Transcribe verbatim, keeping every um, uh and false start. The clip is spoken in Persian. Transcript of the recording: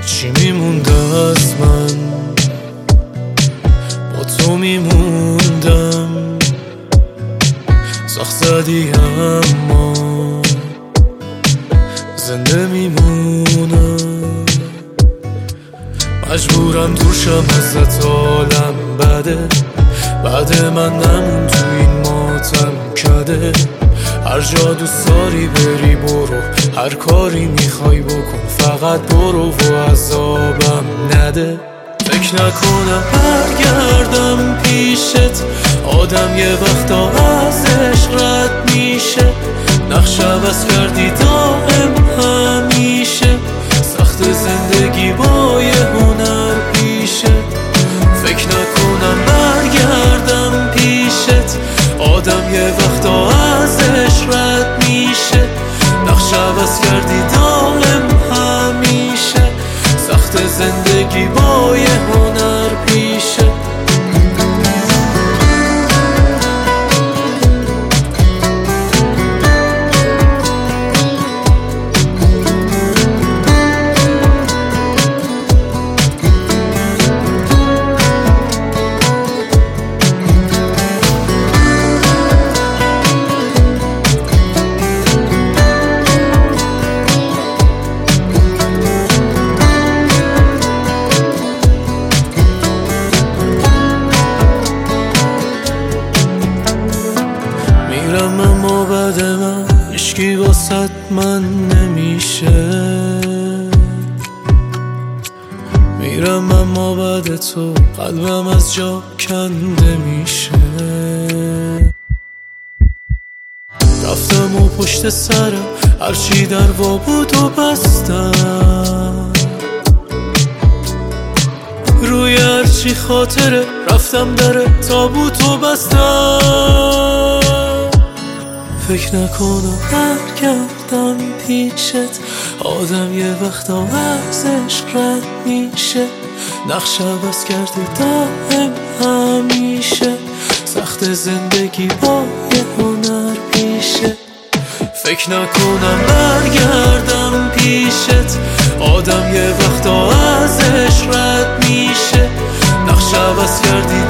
چی میمونده از من؟ با تو میموندم، سخت زدی اما زنده میمونم. مجبورم دور شم ازت، عالم بده، بعد من نمون تو این ماتم کده. هر جا دوست داری بری برو، هر کاری میخوای بکن، فقط برو و عذابم نده. فکر نکنم برگردم پیشت، آدم یه وقتا از عشق رد میشه. نقش عوض کردی دائم همیشه، سخت زندگی با یه هنر پیشه. فکر نکنم برگردم پیشت، آدم یه وقتا از عشق رد میشه. نقش عوض کردی دائم همیشه، سخت زندگی با یه هنر پیشه. میرم اما بعد من هیچکی واسط من نمیشه. میرم اما بعد تو قلبم از جا کنده میشه. رفتم و پشت سرم هرچی در وا بود و بستم، روی هرچی خاطره رفتم در تابوت و بستم. فکر نکنم برگردم پیشت، آدم یه وقتا از عشق رد میشه. نقش عوض کردی دائم همیشه، سخت زندگی با یه هنر پیشه. فکر نکنم برگردم پیشت، آدم یه وقتا از عشق رد میشه. نقش عوض کردی